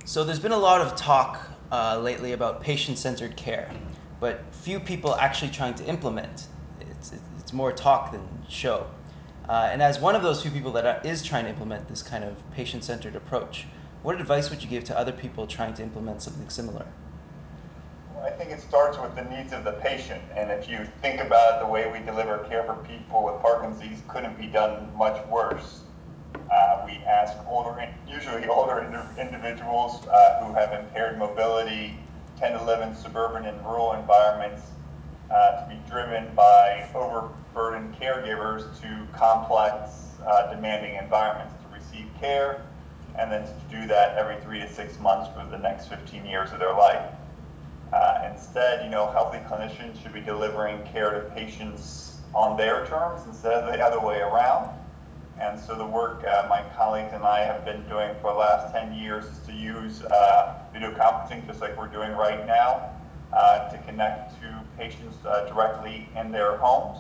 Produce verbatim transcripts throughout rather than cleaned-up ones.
So there's been a lot of talk uh, lately about patient-centered care, but few people actually trying to implement. It's, it's more talk than show. Uh, and as one of those few people that is trying to implement this kind of patient-centered approach, what advice would you give to other people trying to implement something similar? Well, I think it starts with the needs of the patient. And if you think about it, the way we deliver care for people with Parkinson's disease couldn't be done much worse. Uh, we ask older, usually older individuals uh, who have impaired mobility, tend to live in suburban and rural environments, uh, to be driven by overburdened caregivers to complex, uh, demanding environments to receive care, and then to do that every three to six months for the next fifteen years of their life. Uh, instead, you know, healthy clinicians should be delivering care to patients on their terms instead of the other way around. And so the work uh, my colleagues and I have been doing for the last ten years is to use uh, video conferencing, just like we're doing right now, uh, to connect to patients uh, directly in their homes.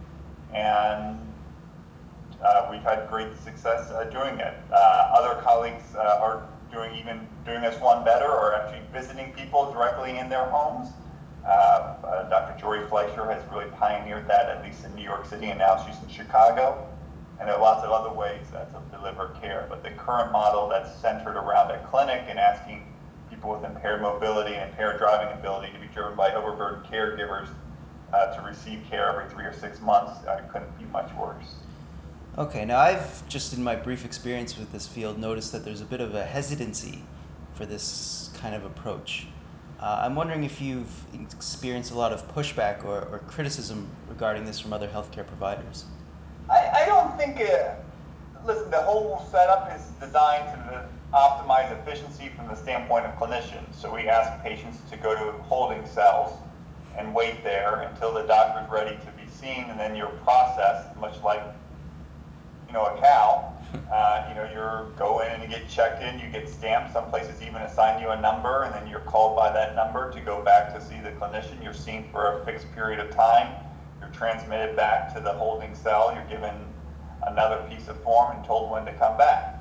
And uh, we've had great success uh, doing it. Uh, other colleagues uh, are doing even doing this one better, or actually visiting people directly in their homes. Uh, uh, Doctor Jory Fleischer has really pioneered that, at least in New York City, and now she's in Chicago. And there are lots of other ways uh, to deliver care. But the current model that's centered around a clinic and asking people with impaired mobility and impaired driving ability to be driven by overburdened caregivers uh, to receive care every three or six months uh, couldn't be much worse. Okay, now I've just in my brief experience with this field noticed that there's a bit of a hesitancy for this kind of approach. Uh, I'm wondering if you've experienced a lot of pushback or, or criticism regarding this from other healthcare providers. I, I don't think it, listen, the whole setup is designed to optimize efficiency from the standpoint of clinicians. So we ask patients to go to holding cells and wait there until the doctor's ready to be seen, and then you're processed, much like, you know, a cow. Uh, you know, you go in and you get checked in, you get stamped. Some places even assign you a number, and then you're called by that number to go back to see the clinician. You're seen for a fixed period of time. You're transmitted back to the holding cell. You're given another piece of form and told when to come back.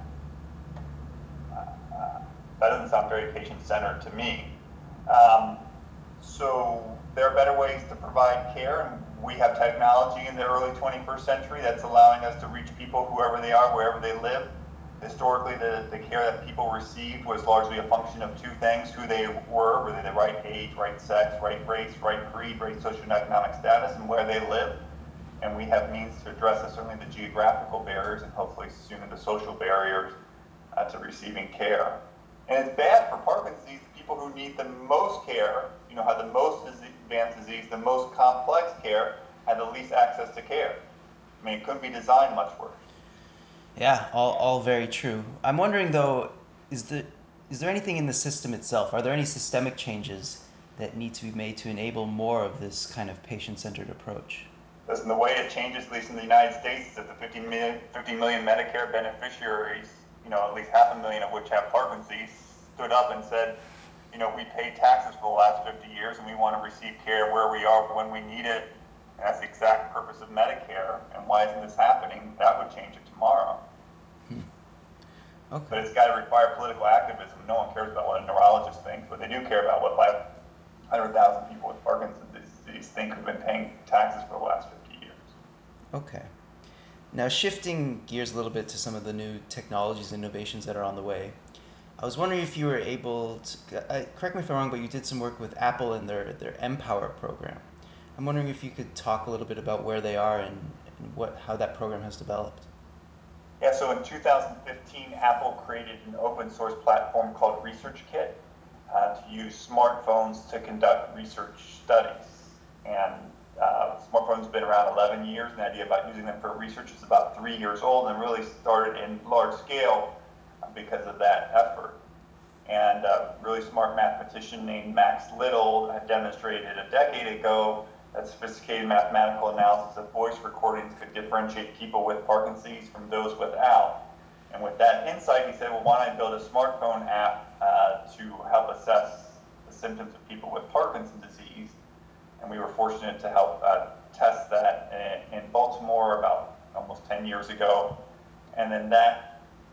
Uh, that doesn't sound very patient-centered to me. Um, so there are better ways to provide care, and we have technology in the early twenty-first century that's allowing us to reach people whoever they are, wherever they live. Historically, the, the care that people received was largely a function of two things: who they were, were they the right age, right sex, right race, right creed, right socioeconomic status, and where they live. And we have means to address certainly the geographical barriers and hopefully soon the social barriers uh, to receiving care. And it's bad for Parkinson's disease. The people who need the most care, you know, have the most advanced disease, the most complex care, have the least access to care. I mean, it couldn't be designed much worse. Yeah, all, all very true. I'm wondering though, is the is there anything in the system itself? Are there any systemic changes that need to be made to enable more of this kind of patient-centered approach? Listen, the way it changes, at least in the United States, is that the fifty million, fifty million Medicare beneficiaries, you know, at least half a million of which have Parkinson's disease, stood up and said, you know, we paid taxes for the last fifty years and we want to receive care where we are when we need it. And that's the exact purpose of Medicare. And why isn't this happening? That would change it tomorrow. But Okay. it's got to require political activism. No one cares about what a neurologist thinks, but they do care about what five hundred thousand people with Parkinson's disease think who've been paying taxes for the last fifty years. Okay. Now, shifting gears a little bit to some of the new technologies and innovations that are on the way, I was wondering if you were able to, uh, correct me if I'm wrong, but you did some work with Apple and their, their Empower program. I'm wondering if you could talk a little bit about where they are and, and what how that program has developed. Yeah, so in two thousand fifteen, Apple created an open source platform called ResearchKit uh, to use smartphones to conduct research studies. And uh, smartphones have been around eleven years, and the idea about using them for research is about three years old and really started in large scale because of that effort. And a really smart mathematician named Max Little had demonstrated a decade ago that sophisticated mathematical analysis of voice recordings could differentiate people with Parkinson's disease from those without. And with that insight, he said, well, why don't I build a smartphone app uh, to help assess the symptoms of people with Parkinson's disease? And we were fortunate to help uh, test that in, in Baltimore about almost ten years ago. And then that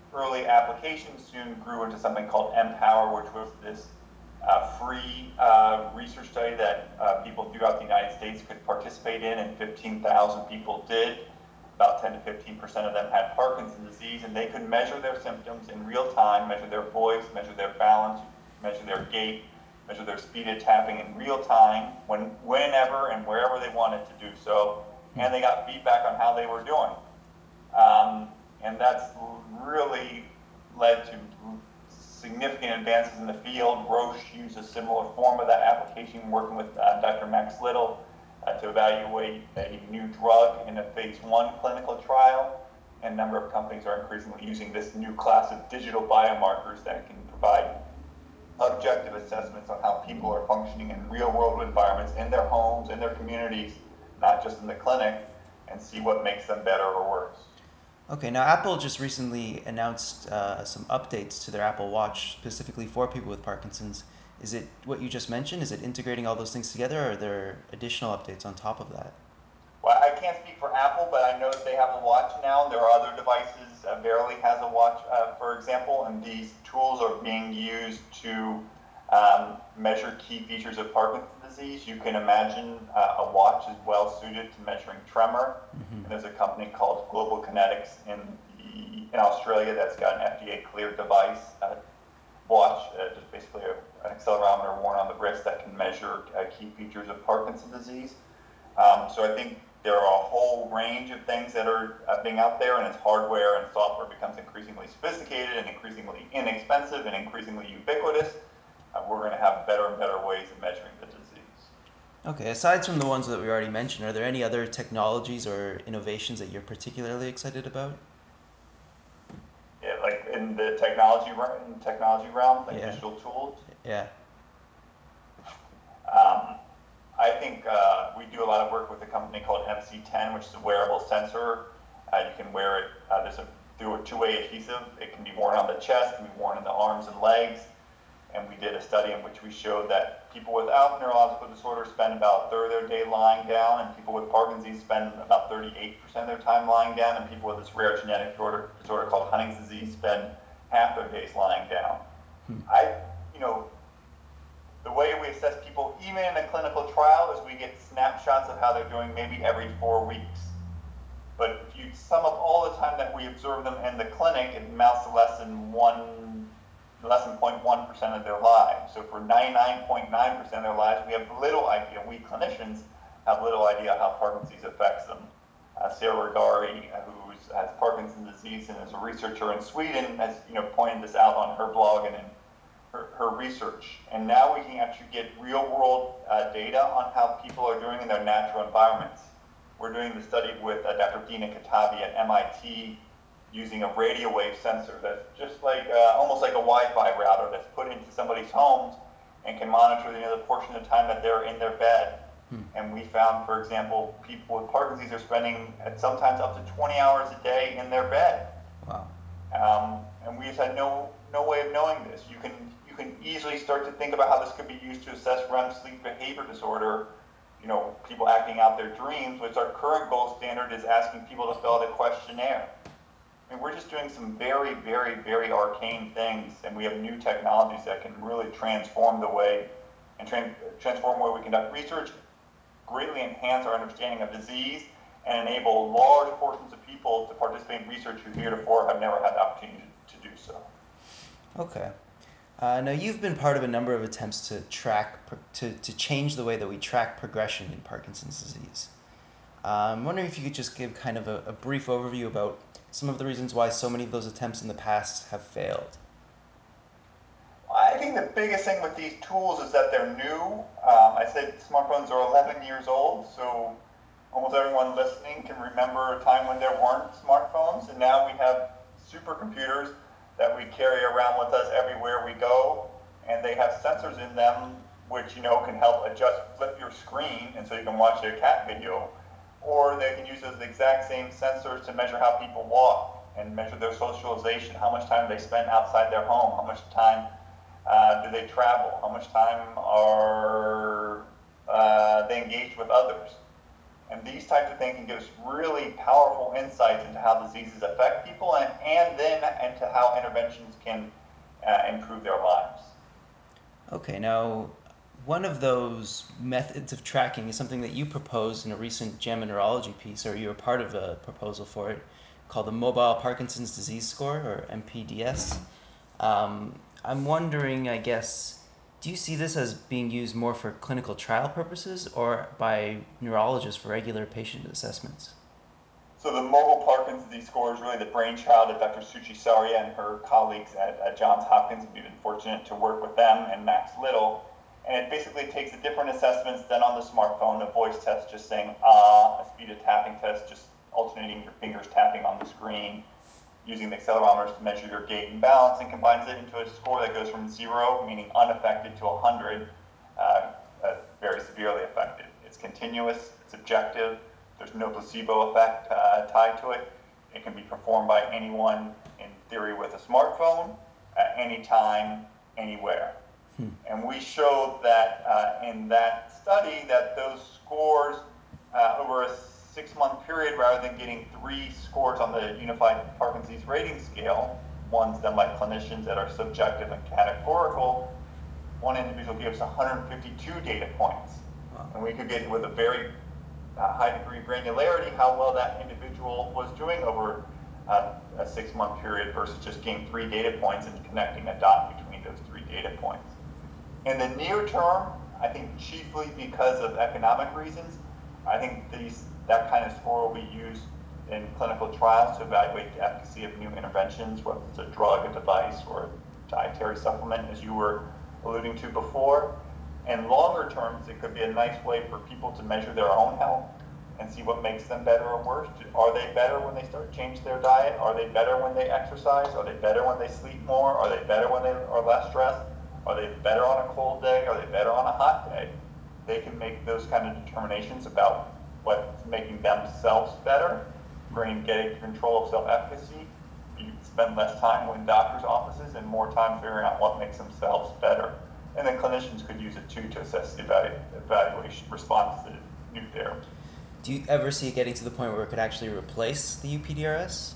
early applications soon grew into something called Empower, which was this uh, free uh, research study that uh, people throughout the United States could participate in, and fifteen thousand people did. About ten to fifteen percent of them had Parkinson's disease, and they could measure their symptoms in real time, measure their voice, measure their balance, measure their gait, measure their speed of tapping in real time, when, whenever and wherever they wanted to do so, Hmm. and they got feedback on how they were doing. Um, and that's really led to significant advances in the field. Roche used a similar form of that application, working with uh, Doctor Max Little uh, to evaluate a new drug in a phase one clinical trial. And a number of companies are increasingly using this new class of digital biomarkers that can provide objective assessments on how people are functioning in real world environments, in their homes, in their communities, not just in the clinic, and see what makes them better or worse. Okay, now Apple just recently announced uh, some updates to their Apple Watch specifically for people with Parkinson's. Is it what you just mentioned? Is it integrating all those things together, or are there additional updates on top of that? Well, I can't speak for Apple, but I know that they have a watch now. There are other devices. Uh, Verily has a watch, uh, for example, and these tools are being used to um, measure key features of Parkinson's disease. You can imagine uh, a watch is well suited to measuring tremor. Mm-hmm. And there's a company called Global Kinetics in the, in Australia that's got an F D A cleared device, uh, watch, uh, just basically a, an accelerometer worn on the wrist that can measure uh, key features of Parkinson's disease. Um, so I think there are a whole range of things that are uh, being out there, and as hardware and software becomes increasingly sophisticated and increasingly inexpensive and increasingly ubiquitous, uh, we're going to have better and better ways of measuring the disease. Okay, aside from the ones that we already mentioned, are there any other technologies or innovations that you're particularly excited about? Yeah, like in the technology in technology realm, like Yeah, digital tools. yeah. Um, I think uh, we do a lot of work with a company called M C ten, which is a wearable sensor. Uh, you can wear it. Uh, there's a through a two-way adhesive. It can be worn on the chest, can be worn in the arms and legs. And we did a study in which we showed that people without neurological disorder spend about a third of their day lying down, and people with Parkinson's spend about thirty-eight percent of their time lying down, and people with this rare genetic disorder, disorder called Huntington's disease spend half their days lying down. Hmm. I, you know, the way we assess people, even in a clinical trial, is we get snapshots of how they're doing maybe every four weeks. But if you sum up all the time that we observe them in the clinic, it amounts to less than one, less than zero point one percent of their lives. So for ninety-nine point nine percent of their lives, we have little idea. We clinicians have little idea how Parkinson's affects them. Uh, Sarah Regari, uh, who has Parkinson's disease and is a researcher in Sweden, has you know pointed this out on her blog and in her, her research. And now we can actually get real world uh, data on how people are doing in their natural environments. We're doing the study with uh, Doctor Dina Katabi at M I T using a radio wave sensor that's just like uh, almost like a Wi-Fi router that's put into somebody's homes and can monitor the other portion of the time that they're in their bed. Hmm. And we found, for example, people with Parkinson's are spending at sometimes up to twenty hours a day in their bed. Wow. Um, and we just had no no way of knowing this. You can you can easily start to think about how this could be used to assess R E M sleep behavior disorder. You know, people acting out their dreams, which our current gold standard is asking people to fill out a questionnaire. I mean, we're just doing some very, very, very arcane things, and we have new technologies that can really transform the way and tra- transform the way we conduct research, greatly enhance our understanding of disease, and enable large portions of people to participate in research who heretofore have never had the opportunity to do so. Okay. Uh, now, you've been part of a number of attempts to track, to, to change the way that we track progression in Parkinson's disease. Uh, I'm wondering if you could just give kind of a, a brief overview about some of the reasons why so many of those attempts in the past have failed. I think the biggest thing with these tools is that they're new. Um, I said smartphones are eleven years old, so almost everyone listening can remember a time when there weren't smartphones, and now we have supercomputers that we carry around with us everywhere we go, and they have sensors in them which you know can help adjust, flip your screen, and so you can watch a cat video, or they can use those exact same sensors to measure how people walk and measure their socialization, how much time they spend outside their home, how much time uh, do they travel, how much time are uh, they engaged with others. And these types of things can give us really powerful insights into how diseases affect people and, and then into how interventions can uh, improve their lives. Okay, now one of those methods of tracking is something that you proposed in a recent JAMA Neurology piece, or you were part of a proposal for it, called the Mobile Parkinson's Disease Score, or M P D S. Um, I'm wondering, I guess, do you see this as being used more for clinical trial purposes or by neurologists for regular patient assessments? So the Mobile Parkinson's Disease Score is really the brainchild of Doctor Suchi Saria and her colleagues at, at Johns Hopkins. We've been fortunate to work with them and Max Little. And it basically takes the different assessments done on the smartphone, a voice test just saying ah, a speed of tapping test, just alternating your fingers tapping on the screen, using the accelerometers to measure your gait and balance, and combines it into a score that goes from zero, meaning unaffected, to one hundred, uh, uh, very severely affected. It's continuous, it's objective, there's no placebo effect uh, tied to it. It can be performed by anyone, in theory, with a smartphone, at any time, anywhere. Hmm. And we showed that uh, in that study that those scores uh, over a six-month period, rather than getting three scores on the Unified Parkinson's Rating Scale, ones done by clinicians that are subjective and categorical, one individual gives one hundred fifty-two data points. Wow. And we could get, with a very uh, high degree of granularity, how well that individual was doing over uh, a six-month period versus just getting three data points and connecting a dot between those three data points. In the near term, I think chiefly because of economic reasons, I think these that kind of score will be used in clinical trials to evaluate the efficacy of new interventions, whether it's a drug, a device, or a dietary supplement, as you were alluding to before. And longer terms, it could be a nice way for people to measure their own health and see what makes them better or worse. Are they better when they start change their diet? Are they better when they exercise? Are they better when they sleep more? Are they better when they are less stressed? Are they better on a cold day? Are they better on a hot day? They can make those kind of determinations about what's making themselves better, bring getting control of self-efficacy. You spend less time in doctor's offices and more time figuring out what makes themselves better. And then clinicians could use it too to assess the evalu evaluation response to new therapy. Do you ever see it getting to the point where it could actually replace the U P D R S?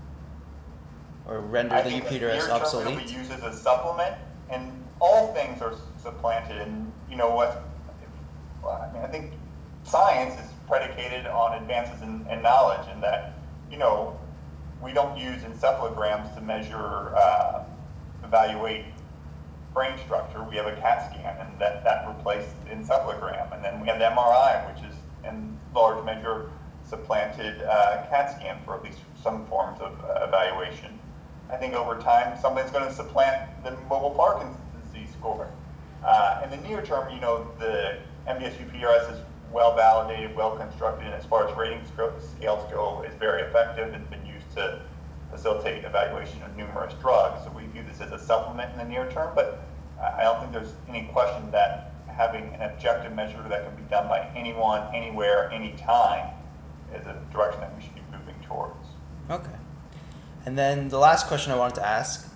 Or render I the think U P D R S near term obsolete? it'll be used as a supplement, and all things are supplanted. And you know what? Well, I mean, I think science is predicated on advances in, in knowledge, and that you know we don't use encephalograms to measure, uh, evaluate brain structure. We have a CAT scan, and that that replaced the encephalogram, and then we have the M R I, which is in large measure supplanted uh, CAT scan for at least some forms of uh, evaluation. I think over time, something's going to supplant the Mobile Parkinson's Disease Score. Uh, in the near term, you know, the M D S U P D R S is well validated, well constructed, and as far as rating scales go, is very effective and been used to facilitate evaluation of numerous drugs. So we view this as a supplement in the near term, but I don't think there's any question that having an objective measure that can be done by anyone, anywhere, anytime is a direction that we should be moving towards. Okay. And then the last question I wanted to ask,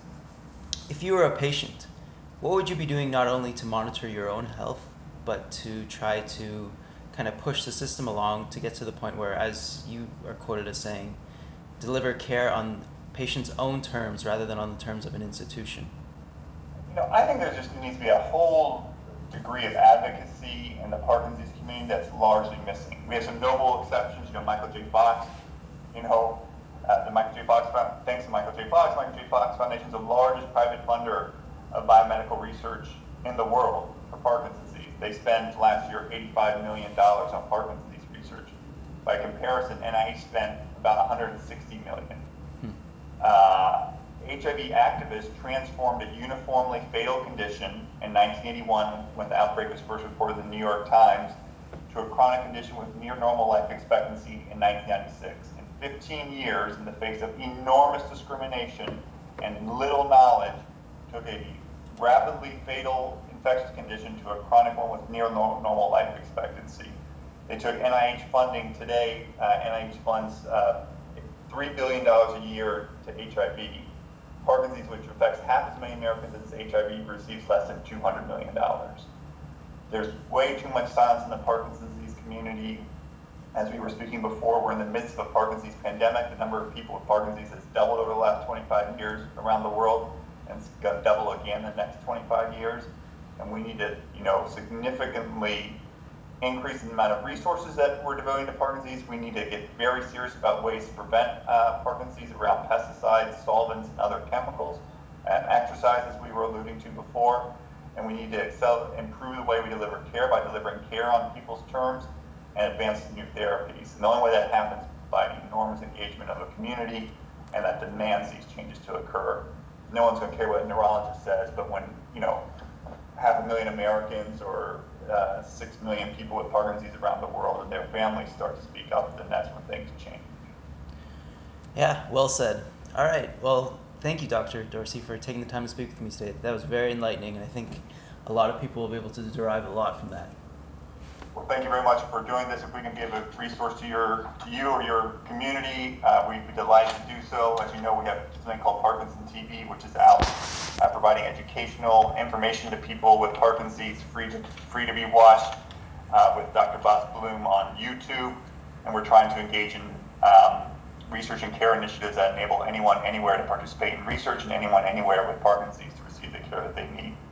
if you were a patient, what would you be doing not only to monitor your own health, but to try to kind of push the system along to get to the point where, as you are quoted as saying, deliver care on patients' own terms rather than on the terms of an institution? You know, I think there just needs to be a whole degree of advocacy in the Parkinson's community that's largely missing. We have some notable exceptions, you know, Michael J. Fox, you know, uh, the Michael J. Fox Foundation, thanks to Michael J. Fox, Michael J. Fox Foundation is the largest private funder of biomedical research in the world for Parkinson's disease. They spent last year eighty-five million dollars on Parkinson's disease research. By comparison, N I H spent about one hundred sixty million dollars. Hmm. Uh, H I V activists transformed a uniformly fatal condition in nineteen eighty-one, when the outbreak was first reported in the New York Times, to a chronic condition with near normal life expectancy in nineteen ninety-six. In fifteen years, in the face of enormous discrimination and little knowledge, took a rapidly fatal infectious condition to a chronic one with near normal life expectancy. They took N I H funding today. Uh, N I H funds uh, three billion dollars a year to H I V. Parkinson's, which affects half as many Americans as H I V, receives less than two hundred million dollars. There's way too much silence in the Parkinson's disease community. As we were speaking before, we're in the midst of a Parkinson's pandemic. The number of people with Parkinson's has doubled over the last twenty-five years around the world, and it's going to double again in the next twenty-five years. And we need to, you know, significantly increase the amount of resources that we're devoting to Parkinson's. We need to get very serious about ways to prevent uh, Parkinson's around pesticides, solvents, and other chemicals, and exercise, as we were alluding to before. And we need to excel, improve the way we deliver care by delivering care on people's terms and advance new therapies. And the only way that happens is by enormous engagement of the community and that demands these changes to occur. No one's going to care what a neurologist says, but when, you know, half a million Americans or uh, six million people with Parkinson's around the world and their families start to speak up, then that's when things change. Yeah, well said. All right. Well, thank you, Doctor Dorsey, for taking the time to speak with me today. That was very enlightening, and I think a lot of people will be able to derive a lot from that. Well, thank you very much for doing this. If we can give a resource to your, to you or your community, uh, we'd be delighted to do so. As you know, we have something called Parkinson T V, which is out uh, providing educational information to people with Parkinson's, free to free to be watched uh, with Doctor Bas Bloom on YouTube. And we're trying to engage in um, research and care initiatives that enable anyone anywhere to participate in research and anyone anywhere with Parkinson's to receive the care that they need.